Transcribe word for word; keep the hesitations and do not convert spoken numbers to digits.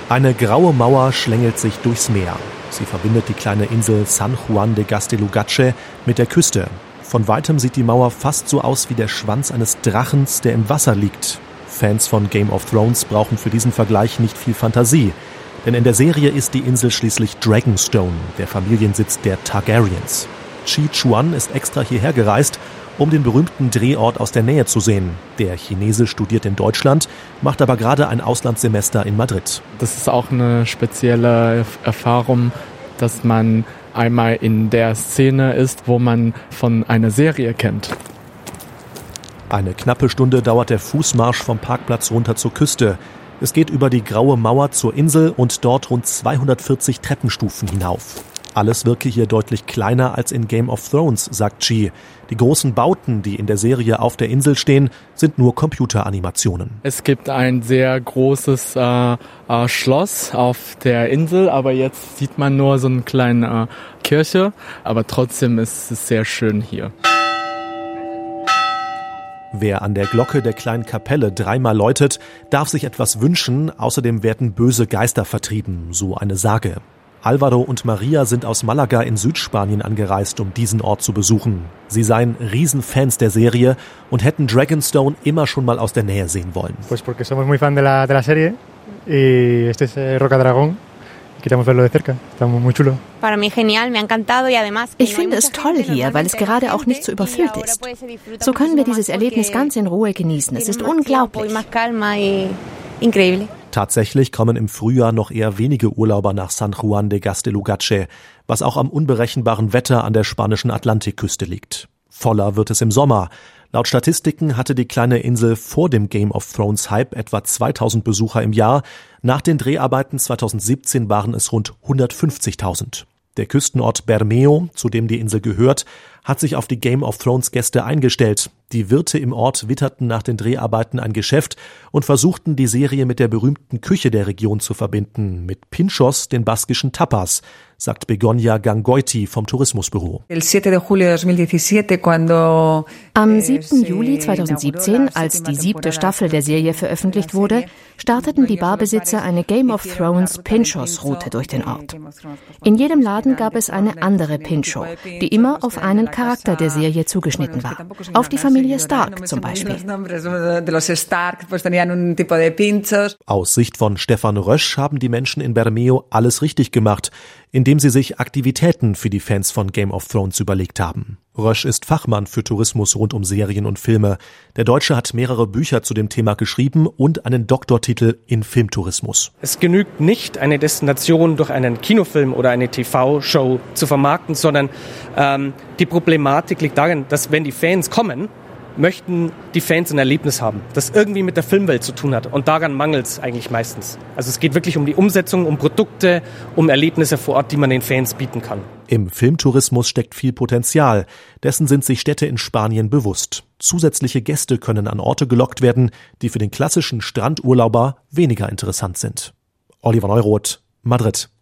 Eine graue Mauer schlängelt sich durchs Meer. Sie verbindet die kleine Insel San Juan de Gaztelugatxe mit der Küste. Von weitem sieht die Mauer fast so aus wie der Schwanz eines Drachens, der im Wasser liegt. Fans von Game of Thrones brauchen für diesen Vergleich nicht viel Fantasie. Denn in der Serie ist die Insel schließlich Dragonstone, der Familiensitz der Targaryens. Chi Chuan ist extra hierher gereist, um den berühmten Drehort aus der Nähe zu sehen. Der Chinese studiert in Deutschland, macht aber gerade ein Auslandssemester in Madrid. Das ist auch eine spezielle Erfahrung, dass man einmal in der Szene ist, wo man von einer Serie kennt. Eine knappe Stunde dauert der Fußmarsch vom Parkplatz runter zur Küste. Es geht über die graue Mauer zur Insel und dort rund zweihundertvierzig Treppenstufen hinauf. Alles wirke hier deutlich kleiner als in Game of Thrones, sagt Chi. Die großen Bauten, die in der Serie auf der Insel stehen, sind nur Computeranimationen. Es gibt ein sehr großes äh, äh, Schloss auf der Insel, aber jetzt sieht man nur so eine kleine äh, Kirche. Aber trotzdem ist es sehr schön hier. Wer an der Glocke der kleinen Kapelle dreimal läutet, darf sich etwas wünschen. Außerdem werden böse Geister vertrieben, so eine Sage. Alvaro und Maria sind aus Malaga in Südspanien angereist, um diesen Ort zu besuchen. Sie seien Riesenfans der Serie und hätten Dragonstone immer schon mal aus der Nähe sehen wollen. Pues porque somos muy fan de la de la serie y este es Rocadragón. Queremos verlo de cerca. Está muy chulo. Ich finde es toll hier, weil es gerade auch nicht so überfüllt ist. So können wir dieses Erlebnis ganz in Ruhe genießen. Es ist unglaublich. Tatsächlich kommen im Frühjahr noch eher wenige Urlauber nach San Juan de Gaztelugatxe, was auch am unberechenbaren Wetter an der spanischen Atlantikküste liegt. Voller wird es im Sommer. Laut Statistiken hatte die kleine Insel vor dem Game of Thrones Hype etwa zweitausend Besucher im Jahr. Nach den Dreharbeiten zweitausendsiebzehn waren es rund hundertfünfzigtausend. Der Küstenort Bermeo, zu dem die Insel gehört, hat sich auf die Game of Thrones Gäste eingestellt. Die Wirte im Ort witterten nach den Dreharbeiten ein Geschäft und versuchten, die Serie mit der berühmten Küche der Region zu verbinden, mit Pinchos, den baskischen Tapas, sagt Begoña Gangoiti vom Tourismusbüro. Am siebten Juli zweitausendsiebzehn, als die siebte Staffel der Serie veröffentlicht wurde, starteten die Barbesitzer eine Game of Thrones Pinchos-Route durch den Ort. In jedem Laden gab es eine andere Pincho, die immer auf einen Charakter der Serie zugeschnitten war. Auf die Familie Stark zum Beispiel. Aus Sicht von Stefan Rösch haben die Menschen in Bermeo alles richtig gemacht, indem sie sich Aktivitäten für die Fans von Game of Thrones überlegt haben. Rösch ist Fachmann für Tourismus rund um Serien und Filme. Der Deutsche hat mehrere Bücher zu dem Thema geschrieben und einen Doktortitel in Filmtourismus. Es genügt nicht, eine Destination durch einen Kinofilm oder eine T V-Show zu vermarkten, sondern ähm, die Problematik liegt darin, dass wenn die Fans kommen, möchten die Fans ein Erlebnis haben, das irgendwie mit der Filmwelt zu tun hat. Und daran mangelt es eigentlich meistens. Also es geht wirklich um die Umsetzung, um Produkte, um Erlebnisse vor Ort, die man den Fans bieten kann. Im Filmtourismus steckt viel Potenzial. Dessen sind sich Städte in Spanien bewusst. Zusätzliche Gäste können an Orte gelockt werden, die für den klassischen Strandurlauber weniger interessant sind. Oliver Neuroth, Madrid.